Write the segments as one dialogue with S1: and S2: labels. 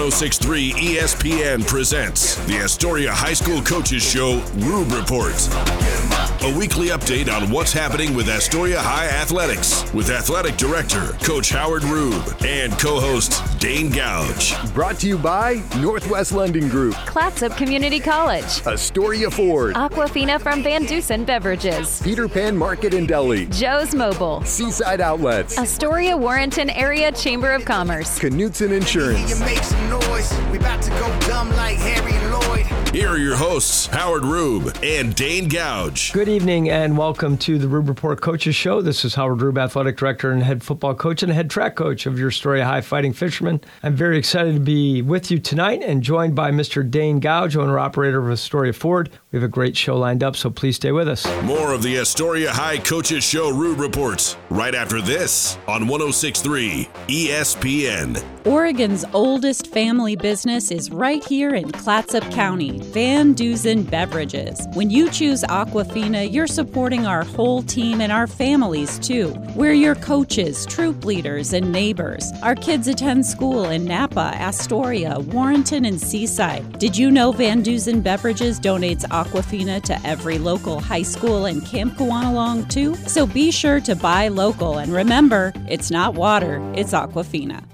S1: 106.3 ESPN presents the Astoria High School Coaches Show Rube Report. A weekly update on what's happening with Astoria High Athletics with Athletic Director Coach Howard Rube and co-host Dane Gouge.
S2: Brought to you by Northwest Lending Group,
S3: Clatsop Community College,
S2: Astoria Ford,
S3: Aquafina from Van Dusen Beverages,
S2: Peter Pan Market and Deli,
S3: Joe's Mobile,
S2: Seaside Outlets,
S3: Astoria Warrenton Area Chamber of Commerce,
S2: Knutson Insurance.
S4: We about to go dumb like Harry Lloyd.
S1: Here are your hosts, Howard Rube and Dane Gouge.
S5: Good evening and welcome to the Rube Report Coaches Show. This is Howard Rube, Athletic Director and Head Football Coach and Head Track Coach of your Astoria High Fighting Fishermen. I'm very excited to be with you tonight and joined by Mr. Dane Gouge, owner-operator of Astoria Ford. We have a great show lined up, so please stay with us.
S1: More of the Astoria High Coaches Show Rube Reports right after this on 106.3 ESPN.
S6: Oregon's oldest family business is right here in Clatsop County, Van Dusen Beverages. When you choose Aquafina, you're supporting our whole team and our families too. We're your coaches, troop leaders, and neighbors. Our kids attend school in Napa, Astoria, Warrenton, and Seaside. Did you know Van Dusen Beverages donates Aquafina to every local high school and Camp Kawanalong too? So be sure to buy local and remember, it's not water, it's Aquafina.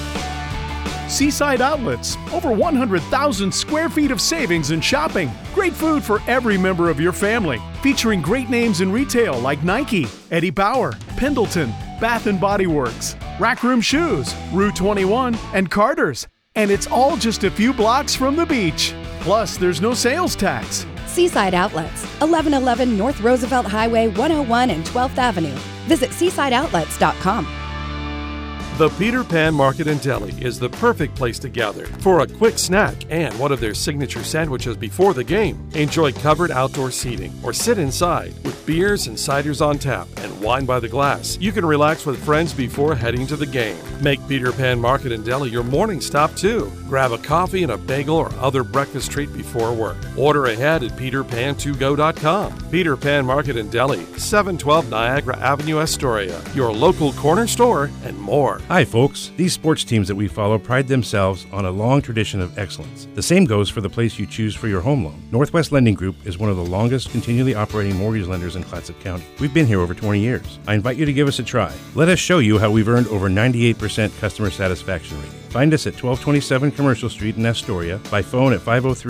S7: Seaside Outlets, over 100,000 square feet of savings and shopping. Great food for every member of your family. Featuring great names in retail like Nike, Eddie Bauer, Pendleton, Bath & Body Works, Rack Room Shoes, Rue 21, and Carter's. And it's all just a few blocks from the beach. Plus, there's no sales tax.
S8: Seaside Outlets, 1111 North Roosevelt Highway 101 and 12th Avenue. Visit seasideoutlets.com.
S9: The Peter Pan Market and Deli is the perfect place to gather for a quick snack and one of their signature sandwiches before the game. Enjoy covered outdoor seating or sit inside with beers and ciders on tap and wine by the glass. You can relax with friends before heading to the game. Make Peter Pan Market and Deli your morning stop too. Grab a coffee and a bagel or other breakfast treat before work. Order ahead at peterpan2go.com. Peter Pan Market and Deli, 712 Niagara Avenue, Astoria. Your local corner store and more.
S10: Hi folks, these sports teams that we follow pride themselves on a long tradition of excellence. The same goes for the place you choose for your home loan. Northwest Lending Group is one of the longest continually operating mortgage lenders in Clatsop County. We've been here over 20 years. I invite you to give us a try. Let us show you how we've earned over 98% customer satisfaction rating. Find us at 1227 Commercial Street in Astoria, by phone at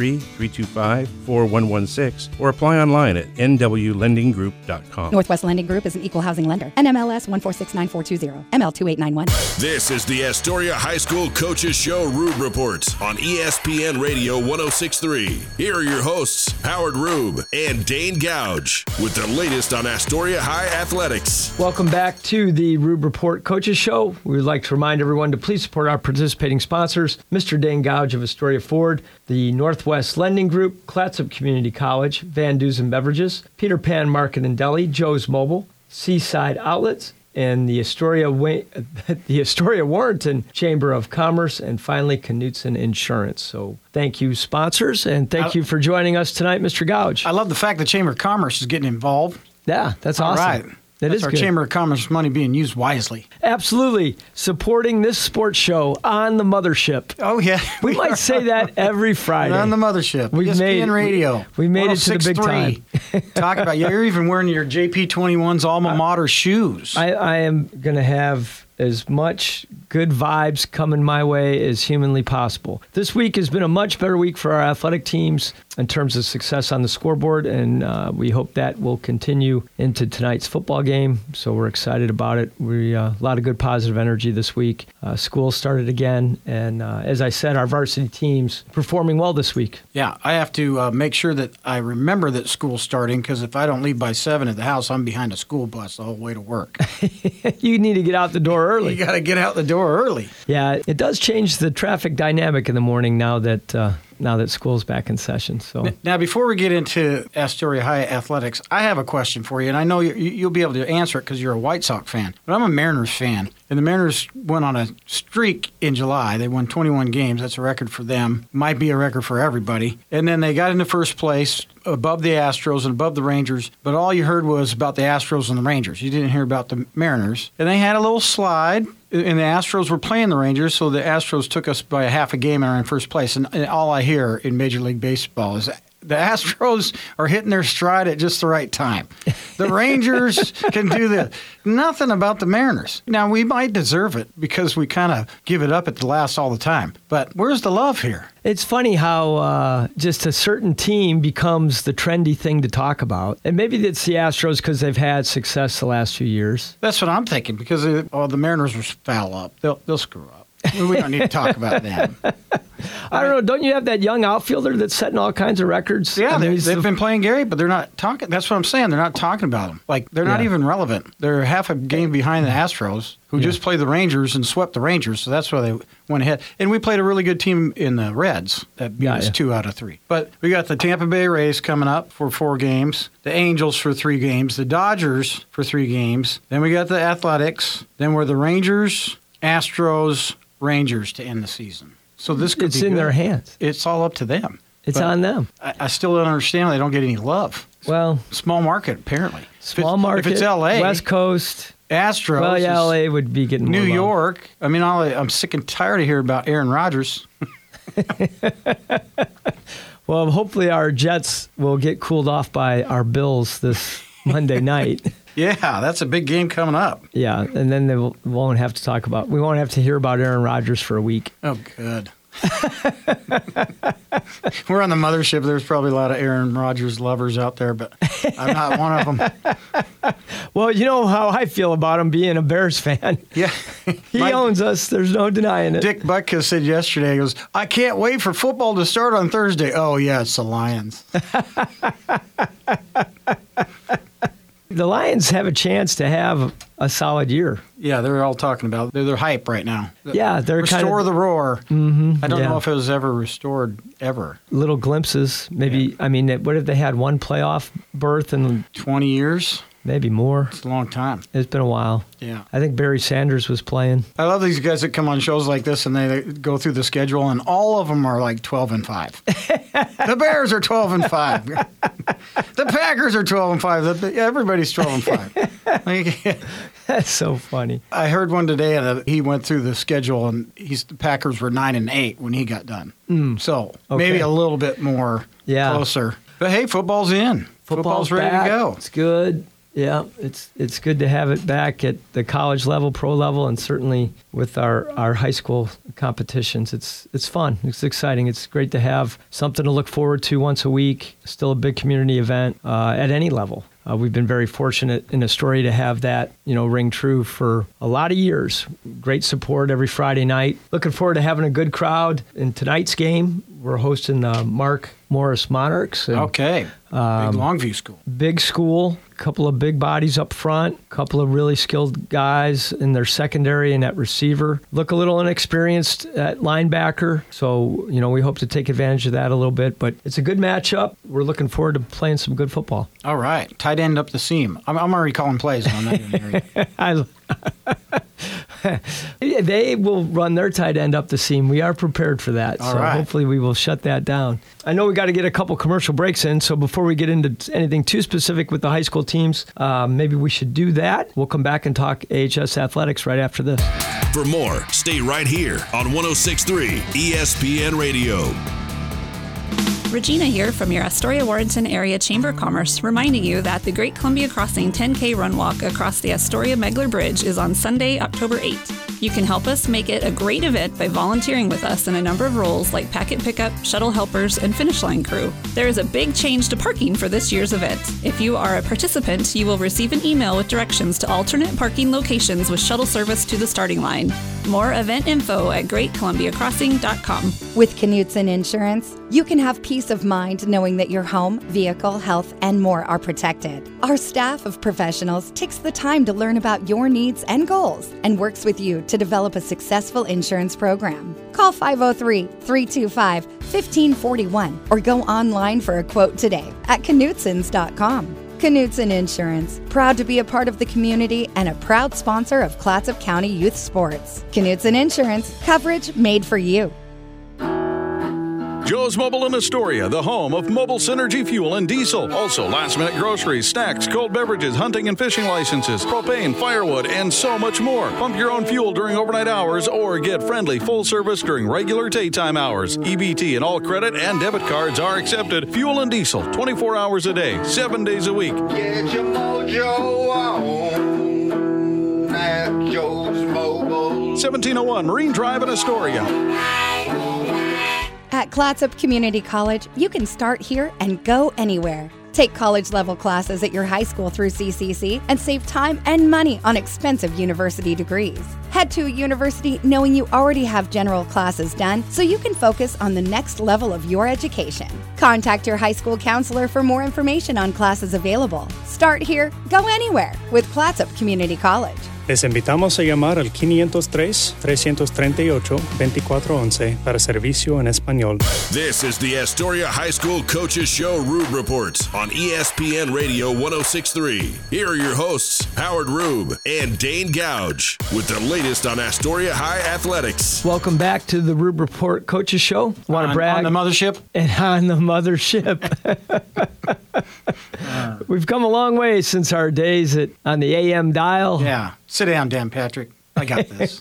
S10: 503-325-4116, or apply online at nwlendinggroup.com.
S8: Northwest Lending Group is an equal housing lender. NMLS 1469420, ML2891.
S1: This is the Astoria High School Coaches Show Rube Report on ESPN Radio 106.3. Here are your hosts, Howard Rube and Dane Gouge, with the latest on Astoria High Athletics.
S5: Welcome back to the Rube Report Coaches Show. We would like to remind everyone to please support our participating sponsors, Mr. Dane Gouge of Astoria Ford, the Northwest Lending Group, Clatsop Community College, Van Dusen Beverages, Peter Pan Market and Deli, Joe's Mobile, Seaside Outlets, and the Astoria Warrenton Chamber of Commerce, and finally, Knutson Insurance. So thank you, sponsors, and thank you for joining us tonight, Mr. Gouge.
S11: I love the fact the Chamber of Commerce is getting involved.
S5: Yeah, that's awesome.
S11: All right. That's our
S5: good.
S11: Chamber of Commerce money being used wisely.
S5: Absolutely. Supporting this sports show on the mothership.
S11: Oh, yeah.
S5: We might say that every Friday.
S11: On the mothership. ESPN Radio.
S5: We made it to the big time.
S11: Talk about, you're even wearing your JP21's alma mater shoes.
S5: I am going to have as much good vibes coming my way as humanly possible. This week has been a much better week for our athletic teams in terms of success on the scoreboard, and we hope that will continue into tonight's football game. So we're excited about it. A lot of good positive energy this week. School started again, and as I said, our varsity teams performing well this week.
S11: Yeah, I have to make sure that I remember that school's starting, because if I don't leave by 7 at the house, I'm behind a school bus the whole way to work.
S5: You need to get out the door early.
S11: You got to get out the door early.
S5: Yeah, it does change the traffic dynamic in the morning now that school's back in session. So
S11: now, before we get into Astoria High athletics, I have a question for you, and I know you'll be able to answer it because you're a White Sox fan, but I'm a Mariners fan. And the Mariners went on a streak in July. They won 21 games. That's a record for them. Might be a record for everybody. And then they got into first place above the Astros and above the Rangers. But all you heard was about the Astros and the Rangers. You didn't hear about the Mariners. And they had a little slide. And the Astros were playing the Rangers, so the Astros took us by a half a game and are in first place. And all I hear in Major League Baseball is the Astros are hitting their stride at just the right time. The Rangers can do this. Nothing about the Mariners. Now, we might deserve it because we kind of give it up at the last all the time. But where's the love here?
S5: It's funny how just a certain team becomes the trendy thing to talk about. And maybe it's the Astros because they've had success the last few years.
S11: That's what I'm thinking because the Mariners will foul up. They'll screw up. We don't need to talk about them.
S5: I don't know. Don't you have that young outfielder that's setting all kinds of records?
S11: Yeah, they've been playing great, but they're not talking. That's what I'm saying. They're not talking about them. Like, they're not even relevant. They're half a game behind the Astros, who just played the Rangers and swept the Rangers, so that's why they went ahead. And we played a really good team in the Reds that beat us 2 out of 3. But we got the Tampa Bay Rays coming up for 4 games, the Angels for 3 games, the Dodgers for 3 games. Then we got the Athletics. Then we're the Rangers, Astros, Rangers to end the season. So this could
S5: it's
S11: be
S5: in
S11: good.
S5: their hands.
S11: It's all up to them.
S5: It's on them.
S11: I still don't understand why they don't get any love.
S5: Well,
S11: small market apparently.
S5: Small market.
S11: If it's L.A.,
S5: West Coast,
S11: Astros.
S5: Well, yeah, L.A. would be getting
S11: New
S5: more love.
S11: York. I mean, I'm sick and tired of hearing about Aaron Rodgers.
S5: Well, hopefully our Jets will get cooled off by our Bills this Monday night.
S11: Yeah, that's a big game coming up.
S5: Yeah, and then we won't have to hear about Aaron Rodgers for a week.
S11: Oh, good. We're on the mothership. There's probably a lot of Aaron Rodgers lovers out there, but I'm not one of them.
S5: Well, you know how I feel about him being a Bears fan.
S11: Yeah.
S5: He owns us. There's no denying it.
S11: Dick Butkus said yesterday, he goes, I can't wait for football to start on Thursday. Oh, yeah, it's the Lions.
S5: The Lions have a chance to have a solid year.
S11: Yeah, they're all talking about they're hype right now.
S5: Yeah, they're
S11: Restore the roar.
S5: Mm-hmm,
S11: I don't know if it was ever restored ever.
S5: Little glimpses, maybe. Yeah. I mean, what if they had one playoff berth in
S11: 20 years?
S5: Maybe more.
S11: It's a long time.
S5: It's been a while.
S11: Yeah.
S5: I think Barry Sanders was playing.
S11: I love these guys that come on shows like this and they go through the schedule and all of them are like 12-5. The Bears are 12-5. The Packers are 12-5. Everybody's 12-5.
S5: That's so funny.
S11: I heard one today and he went through the schedule and the Packers were 9-8 when he got done. So maybe a little bit more closer. But hey, football's in. Football's ready
S5: back.
S11: To go.
S5: It's good. Yeah, it's good to have it back at the college level, pro level, and certainly with our high school competitions. It's fun. It's exciting. It's great to have something to look forward to once a week. Still a big community event at any level. We've been very fortunate in Astoria to have that, ring true for a lot of years. Great support every Friday night. Looking forward to having a good crowd in tonight's game. We're hosting the Mark Morris Monarchs. And,
S11: okay. Big Longview school.
S5: Big school. A couple of big bodies up front. A couple of really skilled guys in their secondary and at receiver. Look a little inexperienced at linebacker. So, we hope to take advantage of that a little bit. But it's a good matchup. We're looking forward to playing some good football.
S11: All right. Tight end up the seam. I'm already calling plays. I'm not even hearing.
S5: They will run their tight end up the seam. We are prepared for that.
S11: All right.
S5: Hopefully we will shut that down. I know we got to get a couple commercial breaks in, so before we get into anything too specific with the high school teams, maybe we should do that. We'll come back and talk AHS athletics right after this.
S1: For more, stay right here on 106.3 ESPN Radio.
S12: Regina here from your Astoria-Warrenton Area Chamber of Commerce, reminding you that the Great Columbia Crossing 10K Run Walk across the Astoria-Megler Bridge is on Sunday, October 8th. You can help us make it a great event by volunteering with us in a number of roles like packet pickup, shuttle helpers, and finish line crew. There is a big change to parking for this year's event. If you are a participant, you will receive an email with directions to alternate parking locations with shuttle service to the starting line. More event info at greatcolumbiacrossing.com.
S8: With Knutson Insurance, you can have peace of mind knowing that your home, vehicle, health, and more are protected. Our staff of professionals takes the time to learn about your needs and goals and works with you to develop a successful insurance program. Call 503-325-1541 or go online for a quote today at knutsons.com. Knutson Insurance, proud to be a part of the community and a proud sponsor of Clatsop County Youth Sports. Knutson Insurance, coverage made for you.
S13: Joe's Mobile in Astoria, the home of Mobile Synergy Fuel and Diesel. Also, last-minute groceries, snacks, cold beverages, hunting and fishing licenses, propane, firewood, and so much more. Pump your own fuel during overnight hours or get friendly full service during regular daytime hours. EBT and all credit and debit cards are accepted. Fuel and Diesel, 24 hours a day, 7 days a week.
S4: Get your mojo on at Joe's Mobile.
S13: 1701 Marine Drive in Astoria.
S8: At Clatsop Community College, you can start here and go anywhere. Take college-level classes at your high school through CCC and save time and money on expensive university degrees. Head to a university knowing you already have general classes done so you can focus on the next level of your education. Contact your high school counselor for more information on classes available. Start here, go anywhere with Clatsop Community College.
S14: Les invitamos a llamar al 503-338-2411 para servicio en español.
S1: This is the Astoria High School Coaches Show Rube Report on ESPN Radio 106.3. Here are your hosts, Howard Rube and Dane Gouge, with the latest on Astoria High athletics.
S5: Welcome back to the Rube Report Coaches Show. Want to brag?
S11: On the mothership?
S5: And on the mothership. We've come a long way since our days on the AM dial.
S11: Yeah. Sit down, Dan Patrick. I got this.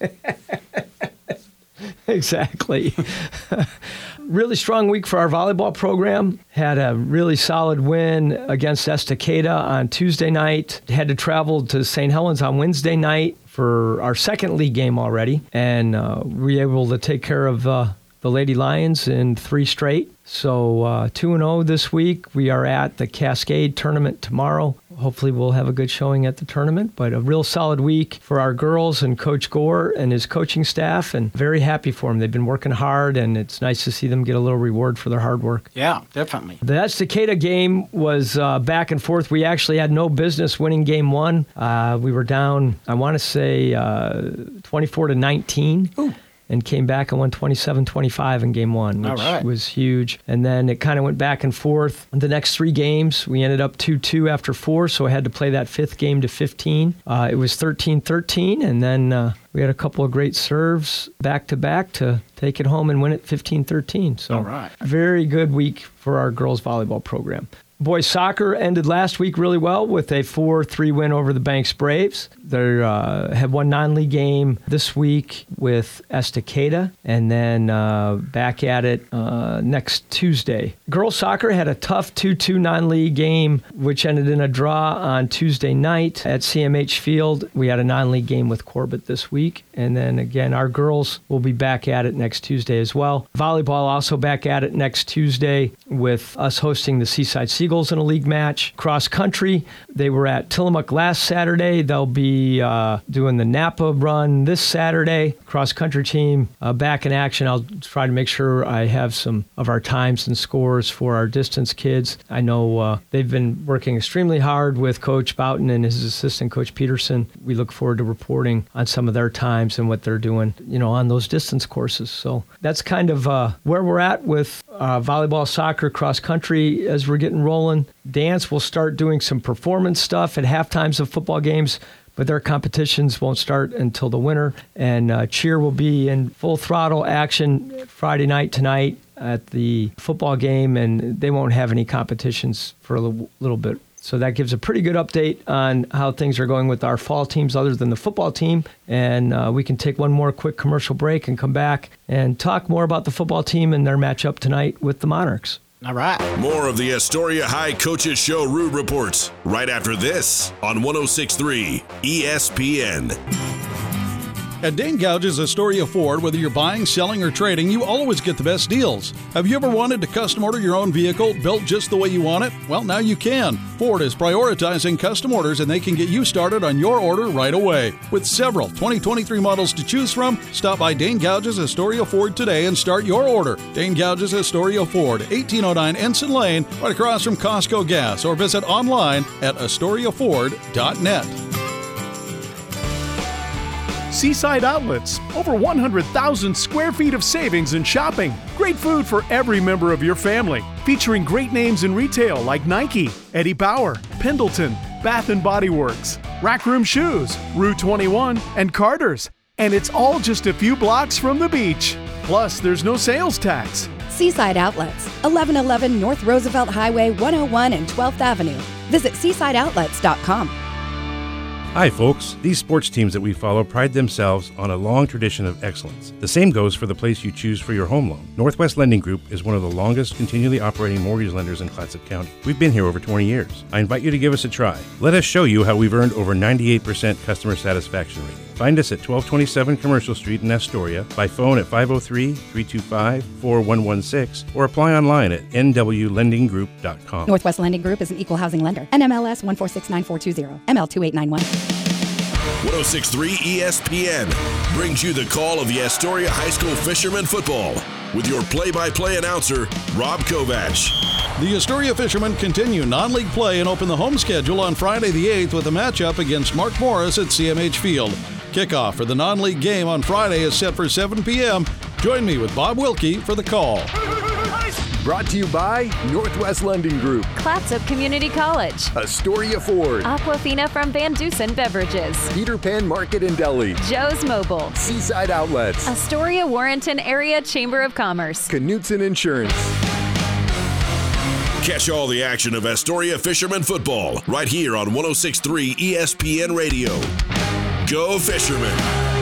S5: Exactly. Really strong week for our volleyball program. Had a really solid win against Estacada on Tuesday night. Had to travel to St. Helens on Wednesday night for our second league game already. And we were able to take care of the Lady Lions in 3 straight. So 2-0 this week. We are at the Cascade tournament tomorrow. Hopefully we'll have a good showing at the tournament, but a real solid week for our girls and Coach Gore and his coaching staff, and very happy for them. They've been working hard, and it's nice to see them get a little reward for their hard work.
S11: Yeah, definitely.
S5: The Estacada game was back and forth. We actually had no business winning game 1. We were down, I want to say, 24-19.
S11: Ooh.
S5: And came back and won 27-25 in game 1, which was huge. And then it kind of went back and forth. The next 3 games, we ended up 2-2 after 4, so I had to play that 5th game to 15. It was 13-13, and then we had a couple of great serves back-to-back to take it home and win it 15-13. So very good week for our girls volleyball program. Boys soccer ended last week really well with a 4-3 win over the Banks Braves. They have one non-league game this week with Estacada, and then back at it next Tuesday. Girls soccer had a tough 2-2 non-league game, which ended in a draw on Tuesday night at CMH Field. We had a non-league game with Corbett this week, and then again, our girls will be back at it next Tuesday as well. Volleyball also back at it next Tuesday with us hosting the Seaside Seagulls in a league match. Cross country, they were at Tillamook last Saturday. They'll be doing the Napa run this Saturday. Cross country team back in action. I'll try to make sure I have some of our times and scores for our distance kids. I know they've been working extremely hard with Coach Boughton and his assistant Coach Peterson. We look forward to reporting on some of their times and what they're doing, on those distance courses. So that's kind of where we're at with volleyball, soccer, cross country as we're getting rolling. Dance will start doing some performance stuff at halftimes of football games, but their competitions won't start until the winter. And cheer will be in full throttle action Friday night tonight at the football game, and they won't have any competitions for a little bit. So that gives a pretty good update on how things are going with our fall teams other than the football team. And we can take one more quick commercial break and come back and talk more about the football team and their matchup tonight with the Monarchs.
S11: All right.
S1: More of the Astoria High Coaches Show Rube Reports right after this on 106.3 ESPN.
S13: At Dane Gouge's Astoria Ford, whether you're buying, selling, or trading, you always get the best deals. Have you ever wanted to custom order your own vehicle built just the way you want it? Well, now you can. Ford is prioritizing custom orders, and they can get you started on your order right away. With several 2023 models to choose from, stop by Dane Gouge's Astoria Ford today and start your order. Dane Gouge's Astoria Ford, 1809 Ensign Lane, right across from Costco Gas, or visit online at astoriaford.net.
S7: Seaside Outlets, over 100,000 square feet of savings and shopping. Great food for every member of your family. Featuring great names in retail like Nike, Eddie Bauer, Pendleton, Bath & Body Works, Rack Room Shoes, Rue 21, and Carter's. And it's all just a few blocks from the beach. Plus, there's no sales tax.
S8: Seaside Outlets, 1111 North Roosevelt Highway 101 and 12th Avenue. Visit seasideoutlets.com.
S10: Hi, folks. These sports teams that we follow pride themselves on a long tradition of excellence. The same goes for the place you choose for your home loan. Northwest Lending Group is one of the longest continually operating mortgage lenders in Clatsop County. We've been here over 20 years. I invite you to give us a try. Let us show you how we've earned over 98% customer satisfaction rating. Find us at 1227 Commercial Street in Astoria, by phone at 503-325-4116, or apply online at nwlendinggroup.com.
S8: Northwest Lending Group is an equal housing lender. NMLS 1469420, ML2891.
S1: 106.3 ESPN brings you the call of the Astoria High School Fishermen football with your play-by-play announcer, Rob Kovach.
S13: The Astoria Fishermen continue non-league play and open the home schedule on Friday the 8th with a matchup against Mark Morris at CMH Field. Kickoff for the non-league game on Friday is set for 7 p.m. Join me with Bob Wilkie for the call.
S2: Brought to you by Northwest Lending Group,
S3: Clatsop Community College,
S2: Astoria Ford,
S3: Aquafina from Van Dusen Beverages,
S2: Peter Pan Market and Deli,
S3: Joe's Mobile,
S2: Seaside Outlets,
S3: Astoria Warrenton Area Chamber of Commerce,
S2: Knutson Insurance.
S1: Catch all the action of Astoria Fishermen football right here on 106.3 ESPN Radio. Go Fishermen!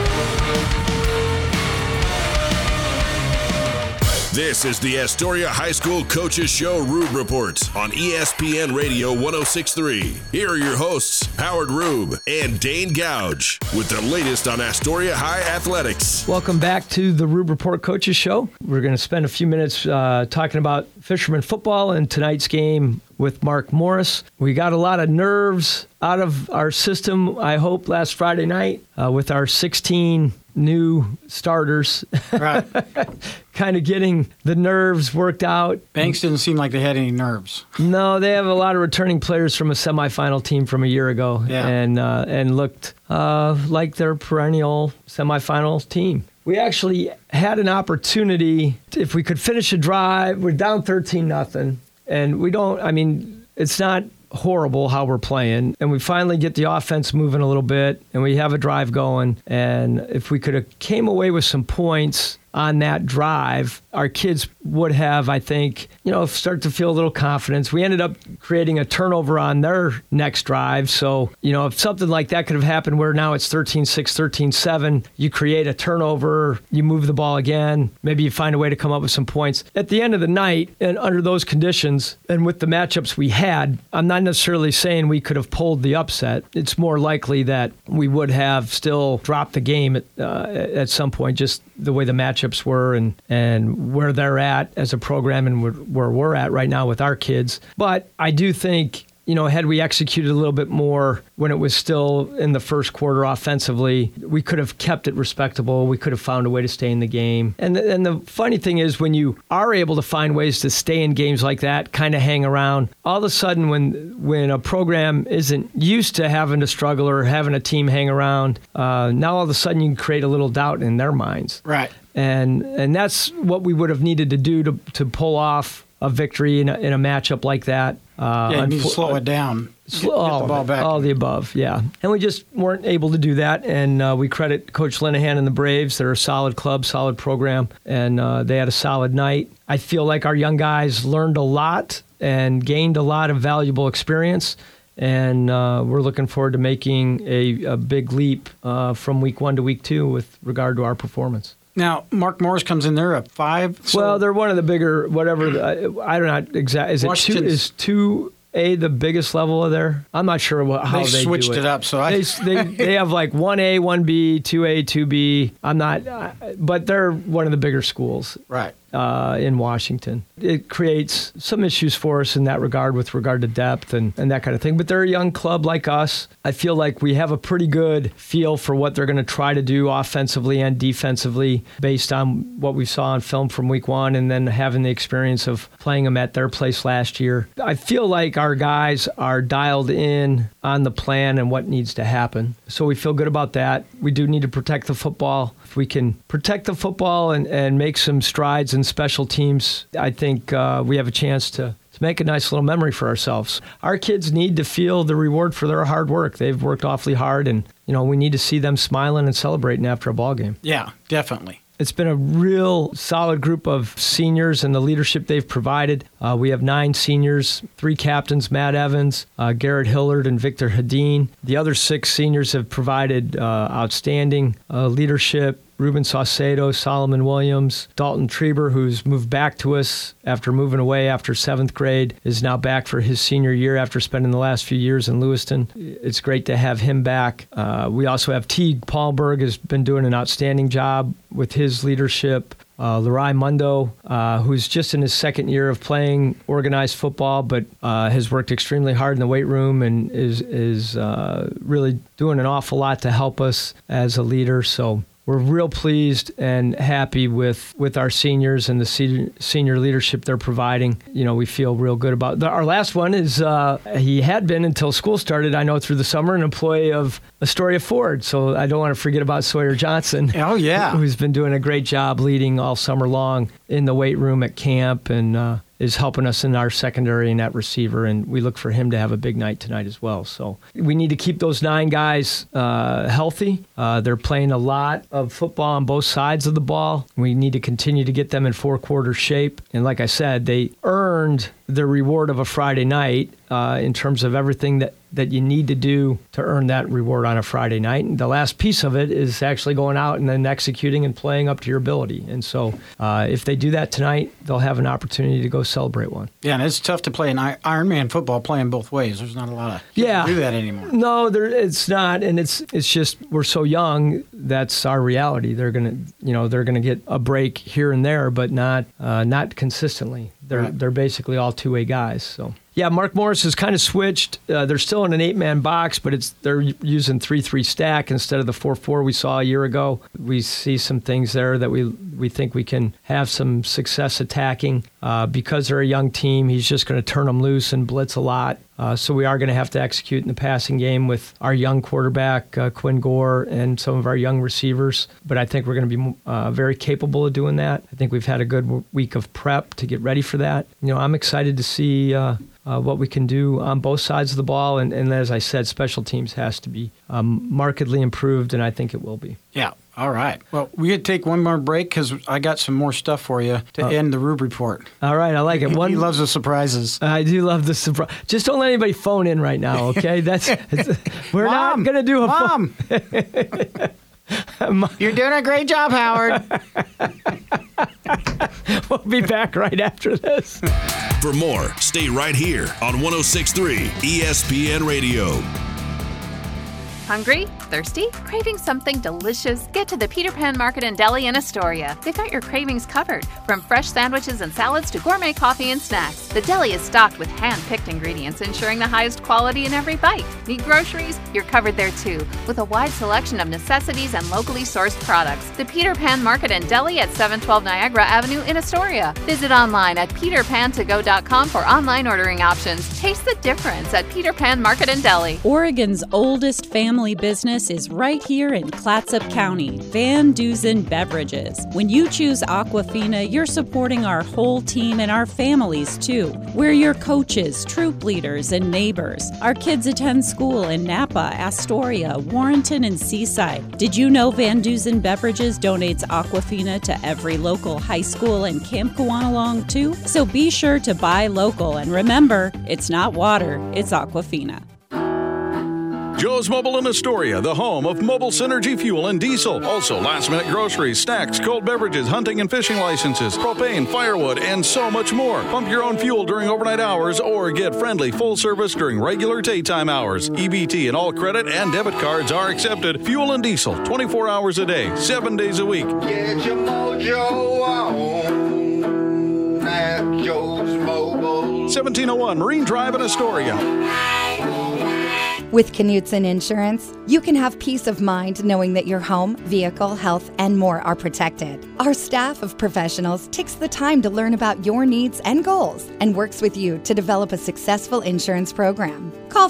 S1: This is the Astoria High School Coaches Show Rube Report on ESPN Radio 106.3. Here are your hosts, Howard Rube and Dane Gouge, with the latest on Astoria High athletics.
S5: Welcome back to the Rube Report Coaches Show. We're going to spend a few minutes talking about Fisherman football and tonight's game with Mark Morris. We got a lot of nerves out of our system, I hope, last Friday night with our 16 new starters.
S11: Right.
S5: Kind of getting the nerves worked out.
S11: Banks didn't seem like they had any nerves.
S5: No, they have a lot of returning players from a semifinal team from a year ago,
S11: yeah.
S5: and looked like their perennial semifinal team. We actually had an opportunity, if we could finish a drive, we're down 13-0, and we don't, I mean, it's not horrible how we're playing, and we finally get the offense moving a little bit, and we have a drive going, and if we could have came away with some points on that drive, our kids would have, I think, start to feel a little confidence. We ended up creating a turnover on their next drive. So, if something like that could have happened where now it's 13-6, 13-7, you create a turnover, you move the ball again, maybe you find a way to come up with some points. At the end of the night, and under those conditions, and with the matchups we had, I'm not necessarily saying we could have pulled the upset. It's more likely that we would have still dropped the game at some point, just the way the matchups were and where they're at as a program and where we're at right now with our kids. But I do think, had we executed a little bit more when it was still in the first quarter offensively, we could have kept it respectable. We could have found a way to stay in the game. And the funny thing is, when you are able to find ways to stay in games like that, kind of hang around, all of a sudden when a program isn't used to having to struggle or having a team hang around, now all of a sudden you can create a little doubt in their minds.
S11: Right.
S5: And that's what we would have needed to do to pull off a victory in a matchup like that.
S11: You need to slow it down. Get the ball back.
S5: All the above, yeah. And we just weren't able to do that. And we credit Coach Linehan and the Braves. They're a solid club, solid program, and they had a solid night. I feel like our young guys learned a lot and gained a lot of valuable experience. And we're looking forward to making a big leap from week 1 to week 2 with regard to our performance.
S11: Now, Mark Morris comes in there at 5. So
S5: well, they're one of the bigger, whatever. I don't know exactly. Is it is 2A the biggest level of there? I'm not sure how they
S11: switched
S5: do it.
S11: It up. So
S5: they have like 1A, 1B, 2A, 2B. I'm not, but they're one of the bigger schools.
S11: Right.
S5: In Washington. It creates some issues for us in that regard with regard to depth and that kind of thing. But they're a young club like us. I feel like we have a pretty good feel for what they're going to try to do offensively and defensively based on what we saw on film from week 1 and then having the experience of playing them at their place last year. I feel like our guys are dialed in on the plan and what needs to happen. So we feel good about that. We do need to protect the football. If we can protect the football and make some strides in special teams, I think we have a chance to make a nice little memory for ourselves. Our kids need to feel the reward for their hard work. They've worked awfully hard, and we need to see them smiling and celebrating after a ball game.
S11: Yeah, definitely.
S5: It's been a real solid group of seniors and the leadership they've provided. We have 9 seniors, 3 captains, Matt Evans, Garrett Hillard, and Victor Hadeen. The other 6 seniors have provided outstanding leadership. Ruben Saucedo, Solomon Williams, Dalton Treber, who's moved back to us after moving away after 7th grade, is now back for his senior year after spending the last few years in Lewiston. It's great to have him back. We also have Teague Paulberg, has been doing an outstanding job with his leadership. Lerai Mundo, who's just in his 2nd year of playing organized football, but has worked extremely hard in the weight room and is really doing an awful lot to help us as a leader. So we're real pleased and happy with our seniors and the senior leadership they're providing. We feel real good about our last one is he had been until school started, I know, through the summer, an employee of Astoria Ford. So I don't want to forget about Sawyer Johnson.
S11: Oh, yeah.
S5: Who's been doing a great job leading all summer long in the weight room at camp and is helping us in our secondary and at receiver, and we look for him to have a big night tonight as well. So we need to keep those 9 guys healthy. They're playing a lot of football on both sides of the ball. We need to continue to get them in 4-quarter shape. And like I said, they earned the reward of a Friday night in terms of everything that you need to do to earn that reward on a Friday night. And the last piece of it is actually going out and then executing and playing up to your ability. And so if they do that tonight, they'll have an opportunity to go celebrate one.
S11: Yeah, and it's tough to play an Ironman football playing both ways. There's not a lot of people do that anymore.
S5: No, it's not, and it's just we're so young. That's our reality. They're gonna get a break here and there, but not consistently. They're basically all two-way guys. So yeah, Mark Morris has kind of switched. They're still in an 8-man box, but they're using 3-3 stack instead of the 4-4 we saw a year ago. We see some things there that we think we can have some success attacking. Because they're a young team, he's just going to turn them loose and blitz a lot. So we are going to have to execute in the passing game with our young quarterback, Quinn Gore, and some of our young receivers. But I think we're going to be very capable of doing that. I think we've had a good week of prep to get ready for that. I'm excited to see what we can do on both sides of the ball. And as I said, special teams has to be markedly improved, and I think it will be.
S11: Yeah. All right. Well, we could take one more break because I got some more stuff for you to end the Rube Report.
S5: All right. I like it.
S11: He loves the surprises.
S5: I do love the surprise. Just don't let anybody phone in right now, okay? We're not going to do a
S11: phone. You're doing a great job, Howard.
S5: We'll be back right after this.
S1: For more, stay right here on 106.3 ESPN Radio.
S15: Hungry? Thirsty? Craving something delicious? Get to the Peter Pan Market and Deli in Astoria. They've got your cravings covered, from fresh sandwiches and salads to gourmet coffee and snacks. The deli is stocked with hand-picked ingredients, ensuring the highest quality in every bite. Need groceries? You're covered there too, with a wide selection of necessities and locally sourced products. The Peter Pan Market and Deli at 712 Niagara Avenue in Astoria. Visit online at peterpantogo.com for online ordering options. Taste the difference at Peter Pan Market and Deli.
S6: Oregon's oldest family business is right here in Clatsop County, Van Dusen Beverages. When you choose Aquafina, you're supporting our whole team and our families too. We're your coaches, troop leaders, and neighbors. Our kids attend school in Napa, Astoria, Warrenton, and Seaside. Did you know Van Dusen Beverages donates Aquafina to every local high school and Camp Kawanalong too? So be sure to buy local, and remember, it's not water, it's Aquafina.
S13: Joe's Mobile in Astoria, the home of mobile Synergy fuel and diesel. Also, last-minute groceries, snacks, cold beverages, hunting and fishing licenses, propane, firewood, and so much more. Pump your own fuel during overnight hours or get friendly full service during regular daytime hours. EBT and all credit and debit cards are accepted. Fuel and diesel, 24 hours a day, 7 days a week.
S4: Get your mojo on at Joe's Mobile.
S13: 1701 Marine Drive in Astoria.
S8: With Knutson Insurance, you can have peace of mind knowing that your home, vehicle, health, and more are protected. Our staff of professionals takes the time to learn about your needs and goals and works with you to develop a successful insurance program. Call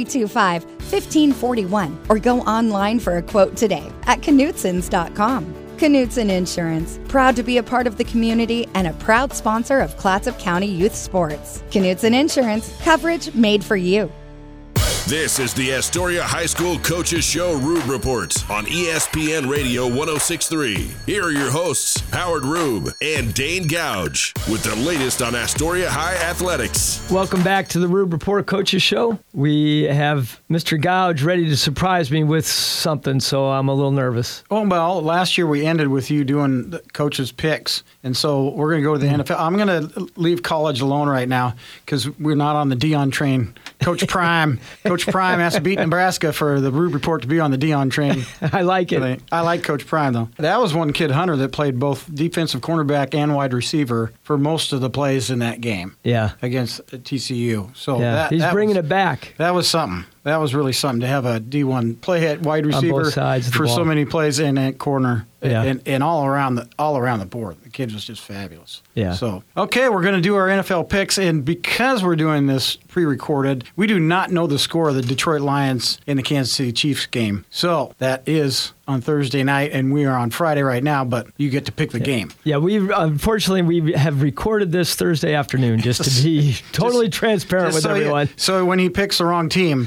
S8: 503-325-1541 or go online for a quote today at knutsons.com. Knutson Insurance, proud to be a part of the community and a proud sponsor of Clatsop County Youth Sports. Knutson Insurance, coverage made for you.
S1: This is the Astoria High School Coaches Show Rube Report on ESPN Radio 106.3. Here are your hosts, Howard Rube and Dane Gouge, with the latest on Astoria High athletics.
S5: Welcome back to the Rube Report Coaches Show. We have Mr. Gouge ready to surprise me with something, so I'm a little nervous.
S11: Oh, well, last year we ended with you doing the coaches' picks, and so we're going to go to the NFL. I'm going to leave college alone right now because we're not on the Dion train. Coach Prime has to beat Nebraska for the Rube Report to be on the Dion train.
S5: I like it.
S11: I like Coach Prime, though. That was one kid, Hunter, that played both defensive cornerback and wide receiver for most of the plays in that game.
S5: Yeah.
S11: Against TCU. So
S5: yeah, he's bringing it back.
S11: That was something. That was really something to have a D1 play at wide receiver
S5: on both sides of the
S11: for
S5: ball.
S11: So many plays in that corner
S5: Yeah.
S11: and all around the board. The kid was just fabulous.
S5: Yeah.
S11: So, okay, we're going to do our NFL picks, and because we're doing this pre-recorded, we do not know the score of the Detroit Lions in the Kansas City Chiefs game. So that is on Thursday night, and we are on Friday right now, but you get to pick the game.
S5: Yeah, unfortunately we have recorded this Thursday afternoon just to be totally transparent with everyone.
S11: So when he picks the wrong team,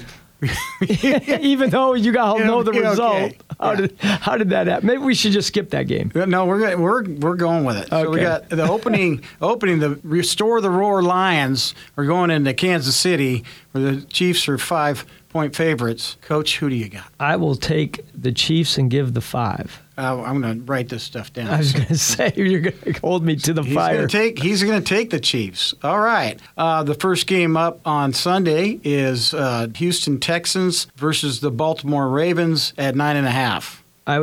S5: even though you got to know the result,
S11: okay.
S5: How did that happen? Maybe we should just skip that game.
S11: No, we're going with it.
S5: Okay.
S11: So we got the opening. The Restore the Roar Lions are going into Kansas City, where the Chiefs are 5-point favorites. Coach, who do you got?
S5: I will take the Chiefs and give the 5.
S11: I'm going to write this stuff down.
S5: I was going to say, you're going to hold me to the fire.
S11: He's going to take the Chiefs. All right. The first game up on Sunday is Houston Texans versus the Baltimore Ravens at 9.5.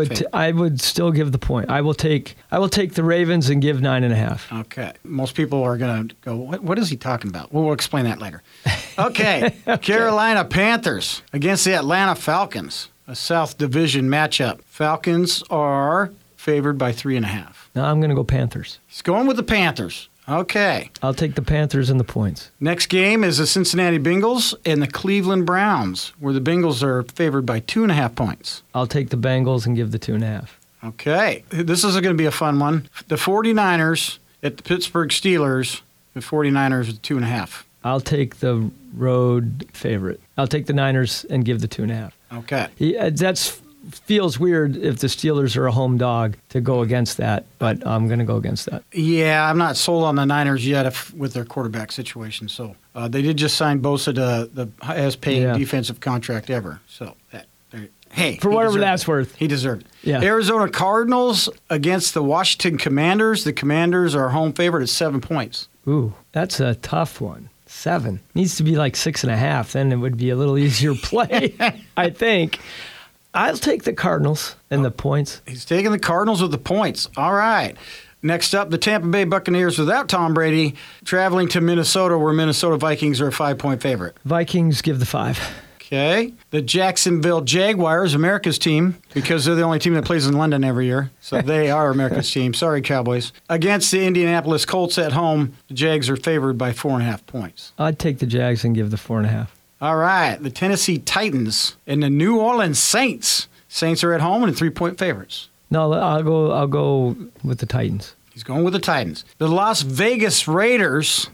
S5: I would still give the point. I will take the Ravens and give 9.5.
S11: Okay. Most people are going to go, what is he talking about? We'll explain that later. Okay. Carolina Panthers against the Atlanta Falcons. A South Division matchup. Falcons are favored by 3.5.
S5: No, I'm going to go Panthers.
S11: He's going with the Panthers. Okay.
S5: I'll take the Panthers and the points.
S11: Next game is the Cincinnati Bengals and the Cleveland Browns, where the Bengals are favored by 2.5 points.
S5: I'll take the Bengals and give the 2.5.
S11: Okay. This is going to be a fun one. The 49ers at the Pittsburgh Steelers. The 49ers with 2.5.
S5: I'll take the road favorite. I'll take the Niners and give the 2.5.
S11: Okay.
S5: That feels weird if the Steelers are a home dog to go against that, but I'm going to go against that.
S11: Yeah, I'm not sold on the Niners yet with their quarterback situation. So they did just sign Bosa to the highest paying defensive contract ever. So hey,
S5: for whatever that's worth,
S11: he deserved it.
S5: Yeah.
S11: Arizona Cardinals against the Washington Commanders. The Commanders are home favorite at 7 points.
S5: Ooh, that's a tough one. 7 needs to be like 6.5. Then it would be a little easier play, I think. I'll take the Cardinals and the points.
S11: He's taking the Cardinals with the points. All right. Next up, the Tampa Bay Buccaneers without Tom Brady traveling to Minnesota, where Minnesota Vikings are a 5-point favorite.
S5: Vikings give the 5.
S11: Okay. The Jacksonville Jaguars, America's team, because they're the only team that plays in London every year. So they are America's team. Sorry, Cowboys. Against the Indianapolis Colts at home, the Jags are favored by 4.5 points.
S5: I'd take the Jags and give the 4.5.
S11: All right. The Tennessee Titans and the New Orleans Saints. Saints are at home and 3-point favorites.
S5: No, I'll go with the Titans.
S11: He's going with the Titans. The Las Vegas Raiders.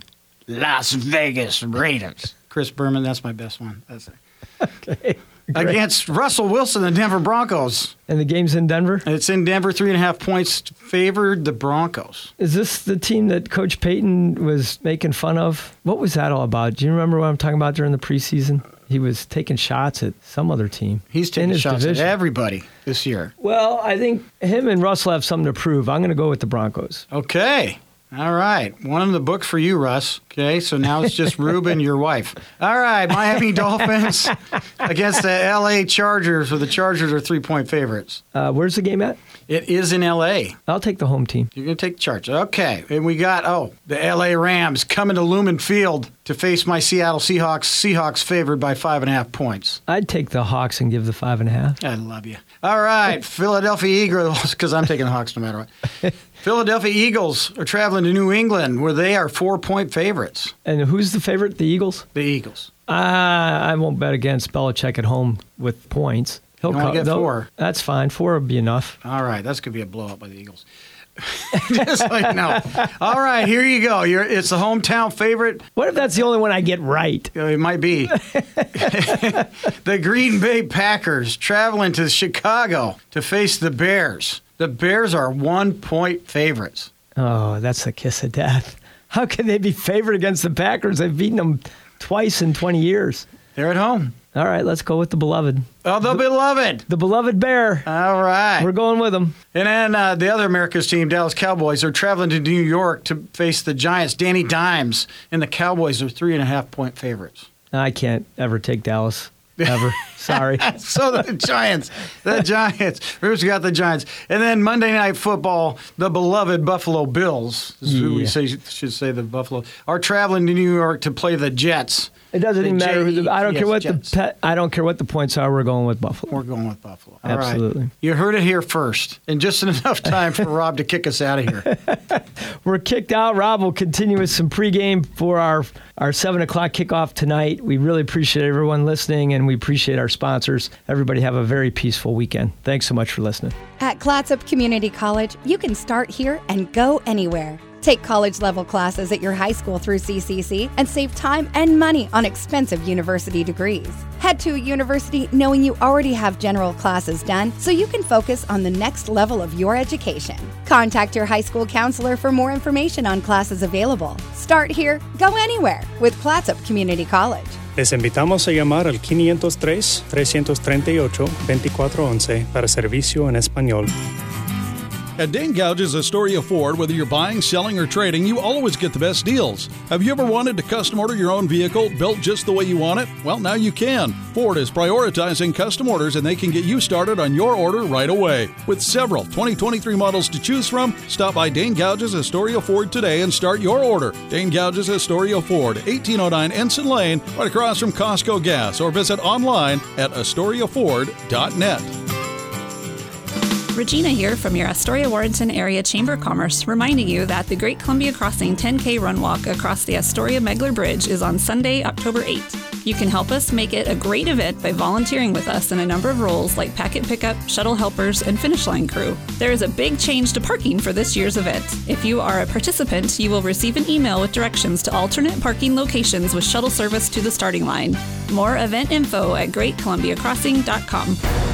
S11: Chris Berman, that's my best one. That's it.
S5: Okay. Great.
S11: Against Russell Wilson, the Denver Broncos.
S5: And the game's in Denver?
S11: It's in Denver, 3.5 points favored the Broncos.
S5: Is this the team that Coach Payton was making fun of? What was that all about? Do you remember what I'm talking about during the preseason? He was taking shots at some other team.
S11: He's taking shots at everybody this year.
S5: Well, I think him and Russell have something to prove. I'm going to go with the Broncos.
S11: Okay. All right. One in the book for you, Russ. Okay, so now it's just Ruben, your wife. All right, Miami Dolphins against the L.A. Chargers, where the Chargers are 3-point favorites.
S5: Where's the game at?
S11: It is in L.A.
S5: I'll take the home team.
S11: You're going to take the Chargers. Okay, and we got, the L.A. Rams coming to Lumen Field to face my Seattle Seahawks. Seahawks favored by 5.5 points.
S5: I'd take the Hawks and give the 5.5.
S11: I love you. All right, Philadelphia Eagles, because I'm taking the Hawks no matter what. Philadelphia Eagles are traveling to New England, where they are 4-point favorites.
S5: And who's the favorite? The Eagles?
S11: The Eagles.
S5: I won't bet against Belichick at home with points. He'll
S11: You only get 4.
S5: That's fine. 4 would be enough.
S11: All right, that's going to be a blowout by the Eagles. Just like no. All right, here you go. It's the hometown favorite.
S5: What if that's the only one I get right?
S11: It might be. The Green Bay Packers traveling to Chicago to face the Bears. The Bears are 1-point favorites.
S5: Oh, that's a kiss of death. How can they be favored against the Packers? They've beaten them twice in 20 years.
S11: They're at home.
S5: All right, let's go with the beloved.
S11: Oh, the beloved.
S5: The beloved Bear.
S11: All right.
S5: We're going with them.
S11: And then the other America's team, Dallas Cowboys, are traveling to New York to face the Giants, Danny Dimes. And the Cowboys are 3.5-point favorites.
S5: I can't ever take Dallas. Ever. Sorry.
S11: So the Giants. Bruce got the Giants. And then Monday Night Football, the beloved Buffalo Bills, is who we should say the Buffalo, are traveling to New York to play the Jets.
S5: It doesn't even matter. I don't care what I don't care what the points are. We're going with Buffalo.
S11: We're going with Buffalo. All
S5: Absolutely.
S11: Right. You heard it here first, and just enough time for Rob to kick us out of here.
S5: We're kicked out. Rob will continue with some pregame for our 7 o'clock kickoff tonight. We really appreciate everyone listening, and we appreciate our sponsors. Everybody have a very peaceful weekend. Thanks so much for listening.
S8: At Clatsop Community College, you can start here and go anywhere. Take college-level classes at your high school through CCC and save time and money on expensive university degrees. Head to a university knowing you already have general classes done so you can focus on the next level of your education. Contact your high school counselor for more information on classes available. Start here, go anywhere with Clatsop Community College.
S14: Les invitamos a llamar al 503-338-2411 para servicio en español.
S13: At Dane Gouge's Astoria Ford, whether you're buying, selling, or trading, you always get the best deals. Have you ever wanted to custom order your own vehicle built just the way you want it? Well, now you can. Ford is prioritizing custom orders, and they can get you started on your order right away. With several 2023 models to choose from, stop by Dane Gouge's Astoria Ford today and start your order. Dane Gouge's Astoria Ford, 1809 Ensign Lane, right across from Costco Gas, or visit online at AstoriaFord.net.
S12: Regina here from your Astoria-Warrenton Area Chamber of Commerce, reminding you that the Great Columbia Crossing 10K Run Walk across the Astoria-Megler Bridge is on Sunday, October 8th. You can help us make it a great event by volunteering with us in a number of roles like packet pickup, shuttle helpers, and finish line crew. There is a big change to parking for this year's event. If you are a participant, you will receive an email with directions to alternate parking locations with shuttle service to the starting line. More event info at greatcolumbiacrossing.com.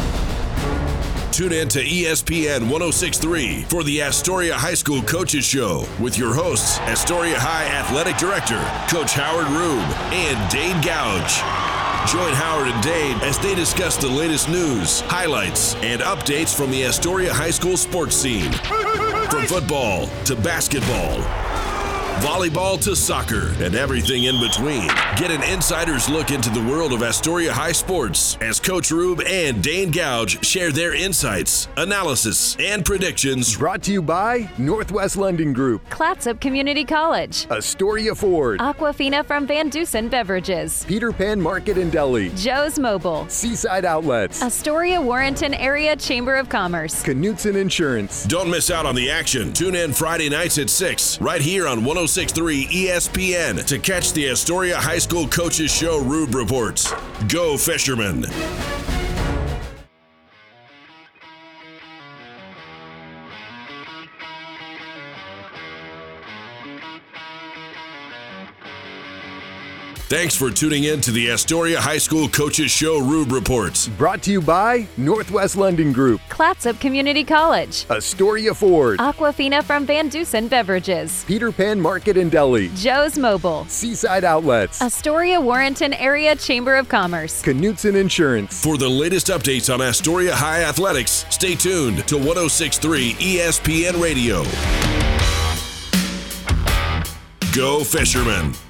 S1: Tune in to ESPN 106.3 for the Astoria High School Coaches Show with your hosts, Astoria High Athletic Director, Coach Howard Rube, and Dane Gouge. Join Howard and Dane as they discuss the latest news, highlights, and updates from the Astoria High School sports scene. From football to basketball, volleyball to soccer, and everything in between. Get an insider's look into the world of Astoria High sports as Coach Rube and Dane Gouge share their insights, analysis, and predictions.
S2: Brought to you by Northwest Lending Group,
S3: Clatsop Community College,
S2: Astoria Ford,
S3: Aquafina from Van Dusen Beverages,
S2: Peter Pan Market and Deli,
S3: Joe's Mobile,
S2: Seaside Outlets,
S3: Astoria-Warrenton Area Chamber of Commerce,
S2: Knutson Insurance.
S1: Don't miss out on the action. Tune in Friday nights at 6, right here on 106.3 ESPN to catch the Astoria High School Coaches Show Rube Reports. Go Fishermen! Thanks for tuning in to the Astoria High School Coaches Show Rube Reports.
S2: Brought to you by Northwest Lending Group,
S3: Clatsop Community College,
S2: Astoria Ford,
S3: Aquafina from Van Dusen Beverages,
S2: Peter Pan Market and Deli,
S3: Joe's Mobile,
S2: Seaside Outlets,
S3: Astoria-Warrenton Area Chamber of Commerce,
S2: Knutson Insurance.
S1: For the latest updates on Astoria High Athletics, stay tuned to 106.3 ESPN Radio. Go Fishermen!